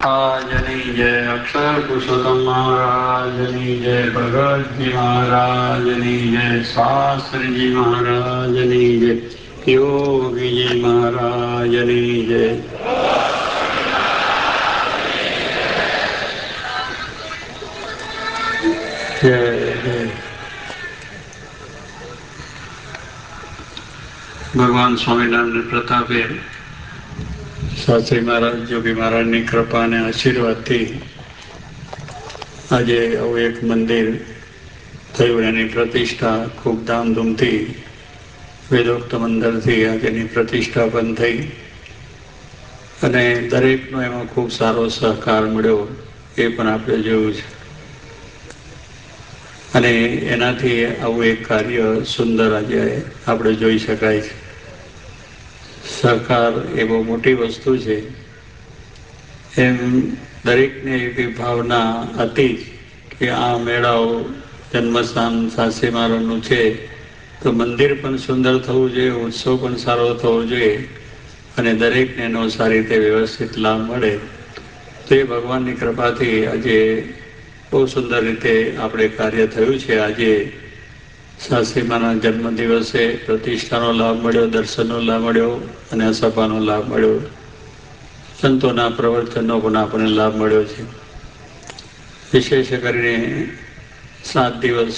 महाराजनी जय, अक्षर पुरुषोत्तम महाराजनी जय, भगतजी महाराजनी जय, शास्त्री जी महाराजनी जय, योगी जी महाराजनी जय। जय जय भगवान स्वामीनारायण प्रतापे शास्त्री महाराज योगी महाराजની કૃપા અને આશીર્વાદથી આજે આવું એક મંદિર થયું, એની પ્રતિષ્ઠા ખૂબ ધામધૂમથી વેદોક્ત મંદિરથી આજેની પ્રતિષ્ઠા પણ થઈ અને દરેકનો એમાં ખૂબ સારો સહકાર મળ્યો એ પણ આપણે જોયું છે અને એનાથી આવું એક કાર્ય સુંદર આજે આપણે જોઈ શકાય છે। સહકાર એ બહુ મોટી વસ્તુ છે, એમ દરેકને એવી ભાવના હતી કે આ મેળાઓ જન્મસ્થાન શાસ્ત્રી મહારાજનું છે તો મંદિર પણ સુંદર થવું જોઈએ, ઉત્સવ પણ સારો થવો જોઈએ અને દરેકને એનો સારી રીતે વ્યવસ્થિત લાભ મળે। તો એ ભગવાનની કૃપાથી આજે બહુ સુંદર રીતે આપણે કાર્ય થયું છે। આજે શાસ્ત્રી મહારાજ જન્મદિવસે પ્રતિષ્ઠાનો લાભ મળ્યો, દર્શનનો લાભ મળ્યો અને સભાનો લાભ મળ્યો, સંતોના પ્રવચનનો પણ આપણને લાભ મળ્યો છે। વિશેષ કરીને 7 દિવસ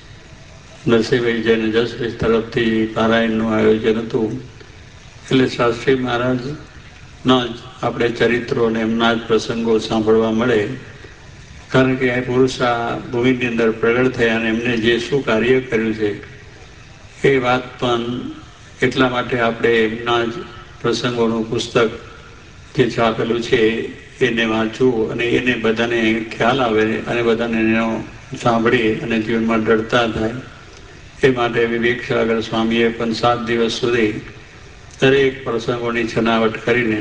નરસિંહભાઈ જૈન જસભાઈ તરફથી પારાયણનું આયોજન હતું, એટલે શાસ્ત્રી મહારાજના જ આપણે ચરિત્રો અને એમના જ પ્રસંગો સાંભળવા મળે, કારણ કે આ પુરુષ આ ભૂમિની અંદર પ્રગટ થયા અને એમને જે શું કાર્ય કર્યું છે એ વાત પણ એટલા માટે આપણે એમના જ પ્રસંગોનું પુસ્તક જે છાપેલું છે એને વાંચવું અને એને બધાને ખ્યાલ આવે અને બધાને એનો સાંભળી અને જીવનમાં ડરતા થાય એ માટે વિવેક સાગર સ્વામીએ પણ 7 દિવસ સુધી દરેક પ્રસંગોની છનાવટ કરીને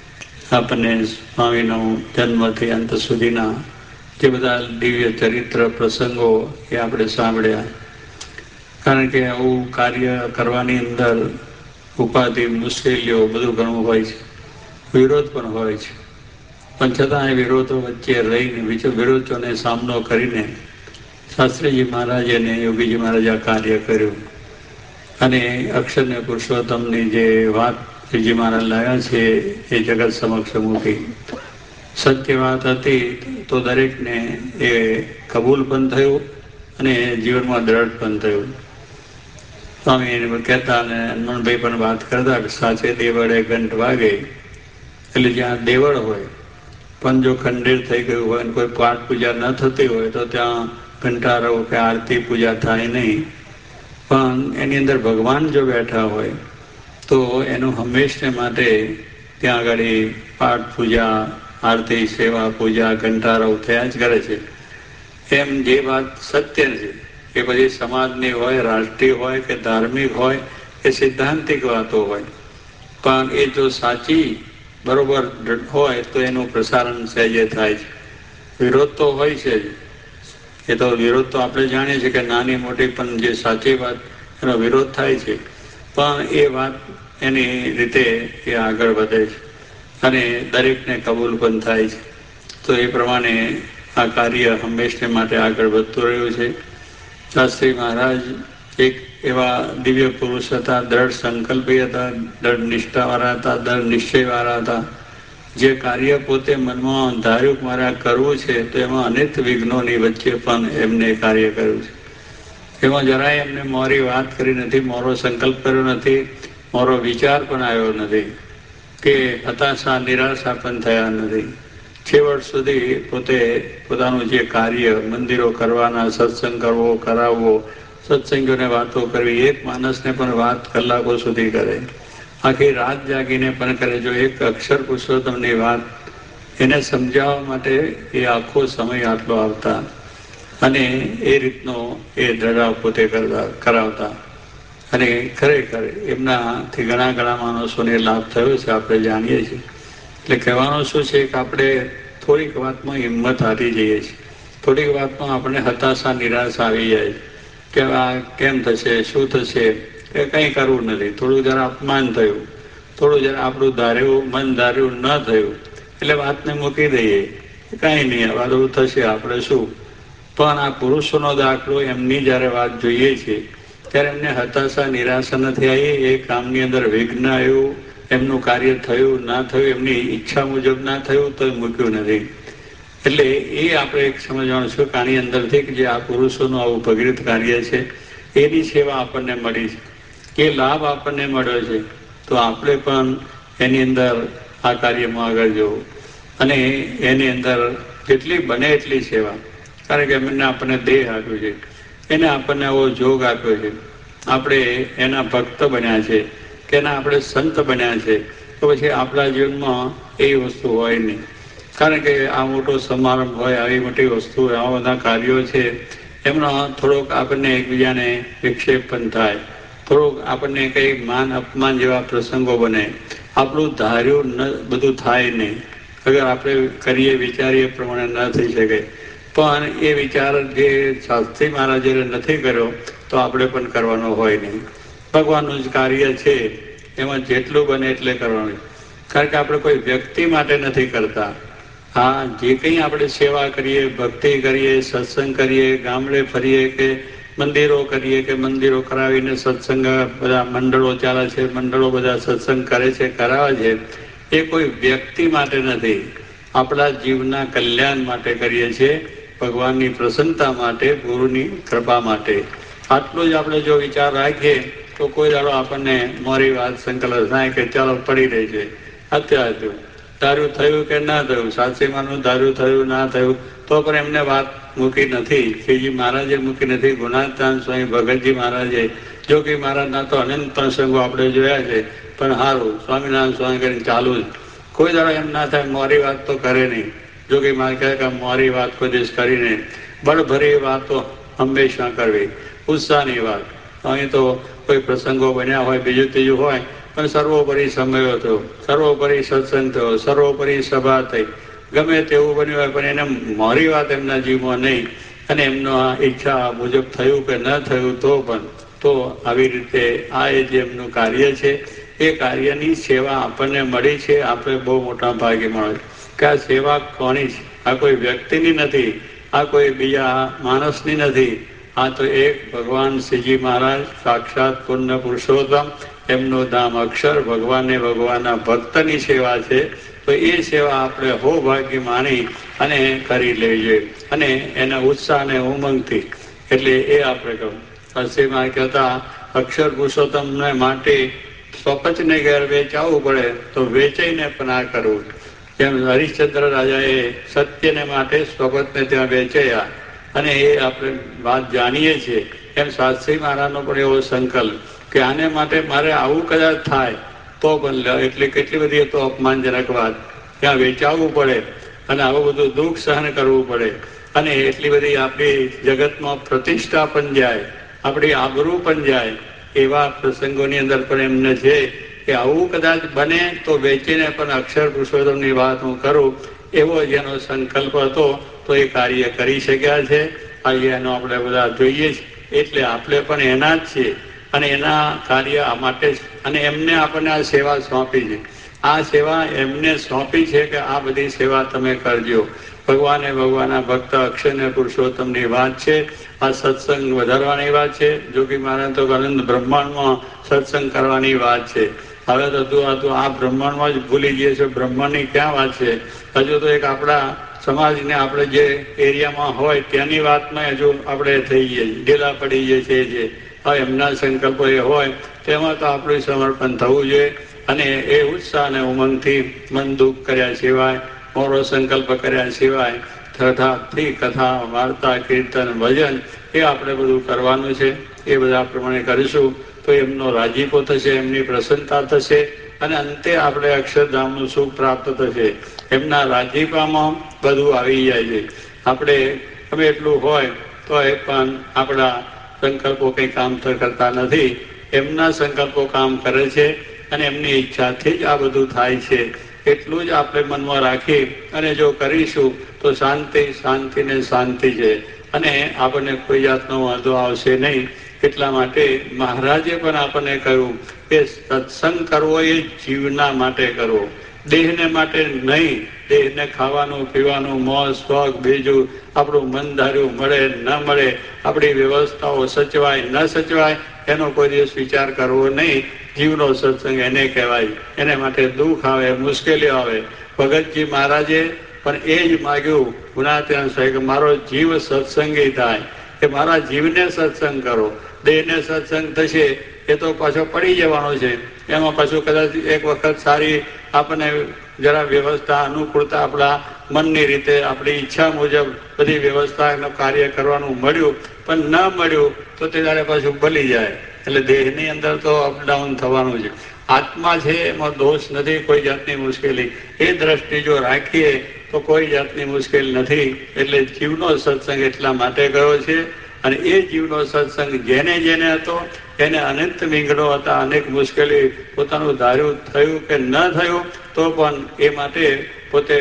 આપણને સ્વામીનો જન્મથી અંત સુધીના જે બધા દિવ્ય ચરિત્ર પ્રસંગો એ આપણે સાંભળ્યા। કારણ કે આવું કાર્ય કરવાની અંદર ઉપાધિ મુશ્કેલીઓ બધું ઘણું હોય છે, વિરોધ પણ હોય છે, પણ છતાં એ વિરોધો વચ્ચે રહીને વિરોધોને સામનો કરીને શાસ્ત્રીજી મહારાજે અને યોગીજી મહારાજે આ કાર્ય કર્યું અને અક્ષરને પુરુષોત્તમની જે વાત શ્રીજી મહારાજ લાવ્યા છે એ જગત સમક્ષ મૂકી। સત્ય વાત હતી તો દરેકને એ કબૂલ પણ થયું અને જીવનમાં દ્રઢ પણ થયું। સ્વામી એને કહેતા અને હનુમાનભાઈ પણ વાત કરતા કે સાચે દેવળે ઘંટ વાગે, એટલે જ્યાં દેવળ હોય પણ જો ખંડેર થઈ ગયું હોય અને કોઈ પાઠ પૂજા ન થતી હોય તો ત્યાં ઘંટારવ કે આરતી પૂજા થાય નહીં, પણ એની અંદર ભગવાન જો બેઠા હોય તો એનું હંમેશને માટે ત્યાં આગળ પાઠ પૂજા આરતી સેવા પૂજા ઘંટારવ થયા જ કરે છે। એમ જે વાત સત્ય છે એ પછી સમાજની હોય, રાષ્ટ્રીય હોય કે ધાર્મિક હોય કે સિદ્ધાંતિક વાતો હોય, પણ એ જો સાચી બરોબર હોય તો એનું પ્રસારણ સહેજે થાય છે। વિરોધ તો હોય છે જ, એ તો વિરોધ તો આપણે જાણીએ છીએ કે નાની મોટી, પણ જે સાચી વાત એનો વિરોધ થાય છે, પણ એ વાત એની રીતે એ આગળ વધે છે અને દરેકને કબૂલ પણ થાય છે। તો એ પ્રમાણે આ કાર્ય હંમેશને માટે આગળ વધતું રહ્યું છે। શાસ્ત્રી મહારાજ એક એવા દિવ્ય પુરુષ હતા, દ્રઢ સંકલ્પી હતા, દ્રઢ નિષ્ઠાવાળા હતા, દ્રઢ નિશ્ચયવાળા હતા। જે કાર્ય પોતે મનમાં ધાર્યું કે મારે આ કરવું છે તો એમાં અનેક વિઘ્નોની વચ્ચે પણ એમને કાર્ય કર્યું છે। એમાં જરાય એમને મોરી વાત કરી નથી, મોરો સંકલ્પ કર્યો નથી, મોરો વિચાર પણ આવ્યો નથી કે હતાશા નિરાશા પણ થયા નથી। છેવટ સુધી પોતે પોતાનું જે કાર્ય મંદિરો કરવાના, સત્સંગ કરવો, કરાવવો, સત્સંગોને વાતો કરવી, એક માણસને પણ વાત કલાકો સુધી કરે, આખી રાત જાગીને પણ કરે। જો એક અક્ષર પુરુષોત્તમની વાત એને સમજાવવા માટે એ આખો સમય આટલો આવતા અને એ રીતનો એ દ્રઢાવ પોતે કરાવતા અને ખરેખર એમનાથી ઘણા માણસોને લાભ થયો છે, આપણે જાણીએ છીએ। એટલે કહેવાનું શું છે કે આપણે થોડીક વાતમાં હિંમત હારી જઈએ છીએ, થોડીક વાતમાં આપણે હતાશા નિરાશા આવી જાય કે આ કેમ થશે, શું થશે, એ કંઈ કરવું નથી, થોડું જરા અપમાન થયું, થોડું જરા આપણું ધાર્યું મન ધાર્યું ન થયું એટલે વાતને મૂકી દઈએ, કાંઈ નહીં, આ બધું થશે, આપણે શું. પણ આ પુરુષોનો દાખલો, એમની જ્યારે વાત જોઈએ છે ત્યારે એમને હતાશા નિરાશા નથી આવી, એ કામની અંદર વિઘ્ન આવ્યું, એમનું કાર્ય થયું ના થયું, એમની ઈચ્છા મુજબ ના થયું તો મૂક્યું નથી. એટલે એ આપણે એક સમજવાનું છે કે આની અંદરથી કે જે આ પુરુષોનું આવું ભગીરથ કાર્ય છે એની સેવા આપણને મળી છે, એ લાભ આપણને મળ્યો છે, તો આપણે પણ એની અંદર આ કાર્યમાં આગળ જવું અને એની અંદર જેટલી બને એટલી સેવા. કારણ કે એમને આપણને દેહ આપ્યો છે, એને આપણને આવો જોગ આપ્યો છે, આપણે એના ભક્ત બન્યા છે કે એના આપણે સંત બન્યા છે, તો પછી આપણા જીવનમાં એ વસ્તુ હોય નહીં. કારણ કે આ મોટો સમારંભ હોય, આવી મોટી વસ્તુ, આવા બધા કાર્યો છે, એમનો થોડોક આપણને એકબીજાને વિક્ષેપ પણ થાય, થોડોક આપણને કંઈ માન અપમાન જેવા પ્રસંગો બને, આપણું ધાર્યું બધું થાય નહીં. અગર આપણે કરીએ વિચારીએ પ્રમાણે ન થઈ શકે, પણ એ વિચાર જે શાસ્ત્રી મહારાજે નથી કર્યો તો આપણે પણ કરવાનો હોય નહીં. ભગવાનનું જ કાર્ય છે, એમાં જેટલું બને એટલે કરવાનું. કારણ કે આપણે કોઈ વ્યક્તિ માટે નથી કરતા. હા, જે કંઈ આપણે સેવા કરીએ, ભક્તિ કરીએ, સત્સંગ કરીએ, ગામડે ફરીએ કે મંદિરો કરીએ કે મંદિરો કરાવીને સત્સંગ, બધા મંડળો ચાલે છે, મંડળો બધા સત્સંગ કરે છે, કરાવે છે, એ કોઈ વ્યક્તિ માટે નથી, આપણા જીવના કલ્યાણ માટે કરીએ છીએ, ભગવાનની પ્રસન્નતા માટે, ગુરુની કૃપા માટે. આટલું જ આપણે જો વિચાર રાખીએ તો કોઈ દાડો આપણને મારી વાત સંકલ્પ થાય કે ચાલો પડી રહી છે. અત્યારે ધાર્યું થયું કે ના થયું, સાચીમાનું ધાર્યું થયું ના થયું, તો પણ એમને વાત મૂકી નથી. શ્રીજી મહારાજે મૂકી નથી, ગુણાતાન સ્વામી ભગતજી મહારાજે, જોગી મહારાજના તો અનંત પ્રસંગો આપણે જોયા છે, પણ સારું સ્વામિનારાયણ સ્વામી કરીને ચાલુ જ. કોઈ દાડો એમ ના થાય મારી વાત તો કરે નહીં. જોગી મહારાજ કહે કે મારી વાત કોઈ દિવસ કરીને, બળભરી વાતો હંમેશા કરવી, ઉત્સાહની વાત. અહીં તો કોઈ પ્રસંગો બન્યા હોય, બીજું ત્રીજું હોય, પણ સર્વોપરી સમયો થયો, સર્વોપરી સત્સંગ થયો, સર્વોપરી સભા થઈ, ગમે તેવું બન્યું હોય, પણ એને મારી વાત એમના જીવમાં નહીં, અને એમનો આ ઈચ્છા મુજબ થયું કે ન થયું તો પણ, તો આવી રીતે આ એ જે એમનું કાર્ય છે, એ કાર્યની સેવા આપણને મળી છે. આપણે બહુ મોટા ભાગે મળે કે આ સેવા કોની છે? આ કોઈ વ્યક્તિની નથી, આ કોઈ બીજા માણસની નથી, આ તો એક ભગવાન શ્રીજી મહારાજ સાક્ષાત પૂર્ણ પુરુષોત્તમ, એમનું ધામ અક્ષર, ભગવાનને ભગવાનના ભક્તની સેવા છે. તો એ સેવા આપણે હો ભાગ્ય માની અને કરી લેવી જોઈએ, અને એના ઉત્સાહ અને ઉમંગથી. એટલે એ આપણે કહું અરસીમાં કહેતા, અક્ષર પુરુષોત્તમને માટે સ્વપચને ઘેર વેચાવવું પડે તો વેચાઈને પણ આ કરવું. જેમ હરિશ્ચંદ્ર રાજાએ સત્યને માટે સ્વપચને ત્યાં વેચાયા, અને એ આપણે વાત જાણીએ છીએ, એમ શાસ્ત્રી મહારાજનો પણ એવો સંકલ્પ કે આને માટે મારે આવું કદાચ થાય તો પણ, એટલે કેટલી બધી તો અપમાનજનક વાત, ત્યાં વેચાવવું પડે અને આવું બધું દુઃખ સહન કરવું પડે, અને એટલી બધી આપણી જગતમાં પ્રતિષ્ઠા પણ જાય, આપણી આબરૂ પણ જાય, એવા પ્રસંગોની અંદર પણ એમને છે કે આવું કદાચ બને તો વેચીને પણ અક્ષર પુરુષોત્તમની વાત હું કરું, એવો જેનો સંકલ્પ હતો તો એ કાર્ય કરી શક્યા છે. આજે એનો આપણે બધા જોઈએ છીએ, એટલે આપણે પણ એના જ છીએ અને એના કાર્ય માટે જ, અને એમને આપણને આ સેવા સોંપી છે. આ સેવા એમને સોંપી છે કે આ બધી સેવા તમે કરજો. ભગવાને ભગવાનના ભક્ત અક્ષરને પુરુષોત્તમની વાત છે, આ સત્સંગ વધારવાની વાત છે. જોગી મહારાજ તો અનંત બ્રહ્માંડમાં સત્સંગ કરવાની વાત છે. હવે તો આ બ્રહ્માંડમાં જ ભૂલી જઈએ છીએ, બ્રહ્માંડની ક્યાં વાત છે? હજુ તો એક આપણા સમાજને આપણે જે એરિયામાં હોય ત્યાંની વાતમાં હજુ આપણે થઈ જઈએ, ઢીલા પડી જઈએ છીએ. હવે એમના સંકલ્પો એ હોય તેમાં તો આપણું સમર્પણ થવું જોઈએ, અને એ ઉત્સાહ અને ઉમંગથી મન દુઃખ કર્યા સિવાય, મોરો સંકલ્પ કર્યા સિવાય, તથાથી કથા, વાર્તા, કીર્તન, ભજન એ આપણે બધું કરવાનું છે. એ બધા પ્રમાણે કરીશું તો એમનો રાજીપો થશે, એમની પ્રસન્નતા થશે, અને અંતે આપણે અક્ષરધામનું સુખ પ્રાપ્ત થશે. એમના રાજીપામાં બધું આવી જાય છે. આપણે ગમે એટલું હોય તો એ પણ આપણા સંકલ્પો કંઈ કામ કરતા નથી, એમના સંકલ્પો કામ કરે છે, અને એમની ઈચ્છાથી જ આ બધું થાય છે. એટલું જ આપણે મનમાં રાખી અને જો કરીશું તો શાંતિ, શાંતિ ને શાંતિ છે, અને આપણને કોઈ જાતનો વાંધો આવશે નહીં. એટલા માટે મહારાજે પણ આપણને કહ્યું કે સત્સંગ કરવો એ જીવના માટે કરવો. દેહને માટે નહીં. દેહને ખાવાનું પીવાનું મોજ શોખ બીજું આપણું મન ધાર્યું મળે ન મળે, આપણી વ્યવસ્થાઓ સચવાય ન સચવાય, એનો કોઈ દિવસ વિચાર કરવો નહીં. જીવનો સત્સંગ એને કહેવાય. એને માટે દુઃખ આવે, મુશ્કેલીઓ આવે. ભગતજી મહારાજે પણ એ જ માગ્યું ગુણાત્યાન સાહેબ કે મારો જીવ સત્સંગી થાય, કે મારા જીવને સત્સંગ કરો. દેહને સત્સંગ થશે એ તો પાછો પડી જવાનો છે. એમાં પાછું કદાચ એક વખત સારી આપણને જરા વ્યવસ્થા અનુકૂળતા આપણા મનની રીતે આપણી ઈચ્છા મુજબ બધી વ્યવસ્થાનું કાર્ય કરવાનું મળ્યું, પણ ન મળ્યું તો તે દાડે પાછું ભલી જાય. એટલે દેહની અંદર તો અપડાઉન થવાનું છે. આત્મા છે એમાં દોષ નથી, કોઈ જાતની મુશ્કેલી. એ દ્રષ્ટિ જો રાખીએ તો કોઈ જાતની મુશ્કેલ નથી. એટલે જીવનો સત્સંગ એટલા માટે ગયો છે. અને એ જીવનો સત્સંગ જેને જેને હતો એને અનંત વિઘ્નો હતા, અનેક મુશ્કેલી પોતાનું ધાર્યું થયું કે ન થયું તો પણ એ માટે પોતે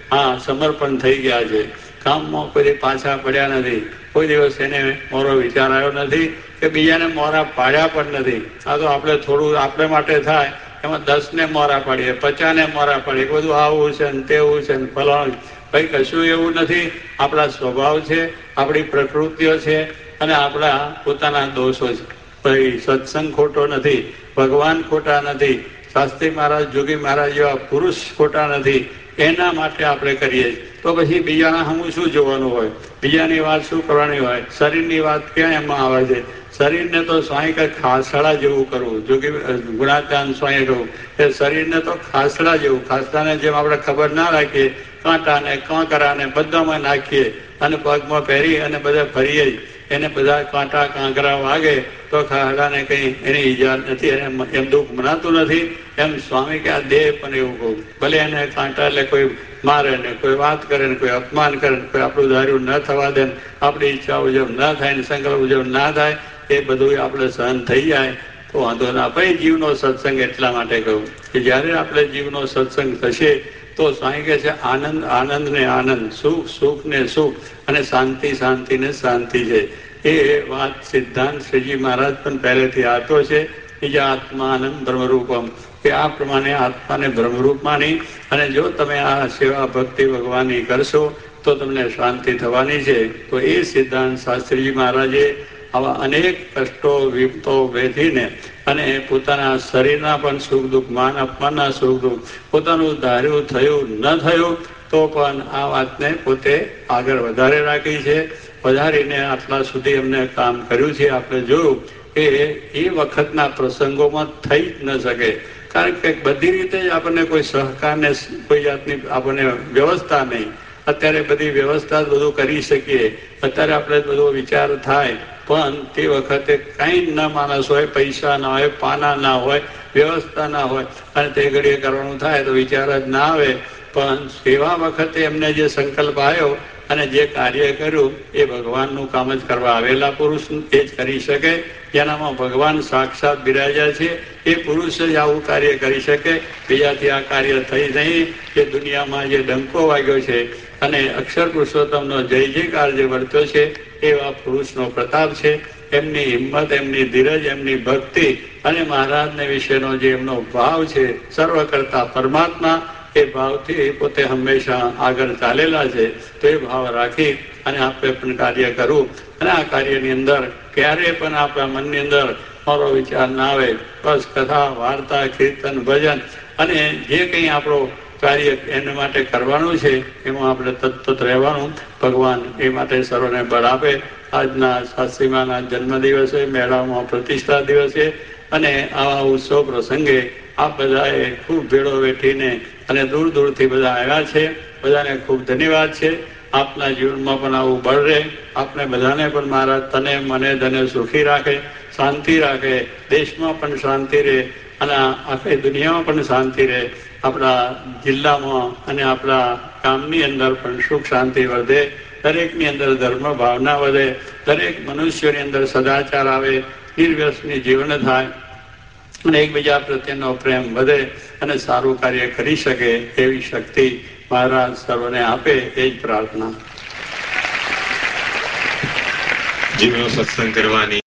સમર્પણ થઈ ગયા છે. કામમાં કોઈ પાછા પડ્યા નથી. કોઈ દિવસ એને મોરો વિચાર આવ્યો નથી કે બીજાને મોરા પાડ્યા પણ નથી. આ તો આપણે થોડું આપણે માટે થાય એમાં 10 ને મોરા પાડીએ, 50 ને મોરા પાડીએ, બધું આવું છે ને તેવું છે ને ફલાણું. ભાઈ કશું એવું નથી. આપણા સ્વભાવ છે, આપણી પ્રકૃતિઓ છે અને આપણા પોતાના દોષો છે. ભાઈ સત્સંગ ખોટો નથી, ભગવાન ખોટા નથી, શાસ્ત્રી મહારાજ જોગી મહારાજ જેવા પુરુષ ખોટા નથી. એના માટે આપણે કરીએ. તો પછી બીજાના હમું શું જોવાનું હોય, બીજાની વાત શું કરવાની હોય? શરીરની વાત ક્યાં એમાં આવે છે? શરીરને તો સ્વાય કે ખાસડા જેવું કરવું. જોગી ગુણાત્યાન સ્વાય કહું એ શરીરને તો ખાસડા જેવું, ખાસડાને જેમ આપણે ખબર ના રાખીએ, કાંટાને કાંકરાને બધામાં નાખીએ અને પગમાં પહેરી અને બધા ફરીએ, એને બધા કાંટા કાંકરા વાગે તો ખાસડાને કંઈ એની ઈજા નથી, એને એમ દુઃખ મનાતું નથી. એમ સ્વામી કે આ દેહ પણ એવું કહું, ભલે એને કાંટા એટલે કોઈ મારે ને કોઈ વાત કરે ને કોઈ અપમાન કરે ને કોઈ આપણું ધાર્યું ન થવા દે, આપણી ઈચ્છા મુજબ ન થાય ને સંકલ્પ મુજબ ના થાય, એ બધું આપણે સહન થઈ જાય તો વાંધો ના. ભાઈ જીવનો સત્સંગ એટલા માટે કહું કે જ્યારે આપણે જીવનો સત્સંગ થશે તો સ્વામી કહે છે આનંદ આનંદ ને આનંદ, સુખ સુખ ને સુખ અને શાંતિ શાંતિ ને શાંતિ છે. એ વાત સિદ્ધાંત શ્રીજી મહારાજ પણ પહેલેથી આપતો છે. બીજા આત્મા આનંદ બ્રહ્મરૂપમ, કે આ પ્રમાણે આત્માને બ્રહ્મરૂપ માની અને જો તમે આ સેવા ભક્તિ ભગવાનની કરશો તો તમને શાંતિ થવાની છે. તો એ સિદ્ધાંત શાસ્ત્રીજી મહારાજે આવા અનેક કષ્ટો વિપતો વેઠીને અને પોતાના શરીરના પણ સુખ દુઃખ, માન અપમાનના સુખ દુઃખ, પોતાનું ધાર્યું થયું ન થયું તો પણ આ વાતને પોતે આગળ વધારે રાખી છે. વધારીને આટલા સુધી એમને કામ કર્યું છે. આપણે જોયું કે એ વખતના પ્રસંગોમાં થઈ જ ન શકે, કારણ કે બધી રીતે જ આપણને કોઈ સહકારને કોઈ જાતની આપણને વ્યવસ્થા નહીં. અત્યારે બધી વ્યવસ્થા બધું કરી શકીએ, અત્યારે આપણે બધો વિચાર થાય, પણ તે વખતે કંઈ ન માણસ હોય, પૈસા ના હોય, પાના ના હોય, વ્યવસ્થા ના હોય અને તે ઘડીએ કરવાનું થાય તો વિચાર જ ના આવે. પણ સેવા વખતે એમને જે સંકલ્પ આવ્યો અને જે કાર્ય કર્યું એ ભગવાનનું કામ જ કરવા આવેલા પુરુષ એ જ કરી શકે. જેનામાં ભગવાન સાક્ષાત બિરાજ્યા છે એ પુરુષ જ આવું કાર્ય કરી શકે. બીજાથી આ કાર્ય થઈ નહીં. એ દુનિયામાં જે ડંકો વાગ્યો છે અને અક્ષર પુરુષોત્તમનો જય જયકાર જે વર્ત્યો છે એવા પુરુષનો પ્રતાપ છે. એમની હિંમત, એમની ધીરજ, એમની ભક્તિ અને મહારાજને વિશેનો જે એમનો ભાવ છે સર્વ કરતા પરમાત્મા, એ ભાવથી પોતે હંમેશા આગળ ચાલેલા છે. તો એ ભાવ રાખી અને આપણે પણ કાર્ય કરવું. અને આ કાર્યની અંદર ક્યારે પણ આપણા મનની અંદર મારો વિચાર ના આવે, બસ કથા વાર્તા કીર્તન ભજન અને જે કંઈ આપણો કાર્ય એના માટે કરવાનું છે એમાં આપણે તત્ત રહેવાનું. ભગવાન એ માટે સર્વને બળ આપે. આજના શાસ્ત્રીમાના જન્મદિવસે, મેળામાં પ્રતિષ્ઠા દિવસે અને આવા ઉત્સવ પ્રસંગે આપ બધાએ ખૂબ ભેળો વેઠીને અને દૂર દૂરથી બધા આવ્યા છે. બધાને ખૂબ ધન્યવાદ છે. આપના જીવનમાં પણ આવું બળ રહે. આપને બધાને પણ મહારાજ તને મને ધને સુખી રાખે, શાંતિ રાખે, દેશમાં પણ શાંતિ રહે અને આખી દુનિયામાં પણ શાંતિ રહે. આપણા જિલ્લામાં અને આપણા ગામની અંદર પણ સુખ શાંતિ વધે. દરેકની અંદર ધર્મ ભાવના વધે. દરેક મનુષ્યોની અંદર સદાચાર આવે, નિર્વ્યસની જીવન થાય અને એકબીજા પ્રત્યેનો પ્રેમ વધે અને સારું કાર્ય કરી શકે એવી શક્તિ મહારાજ સર્વને આપે, એ જ પ્રાર્થના. જીવનો સત્સંગ કરવાની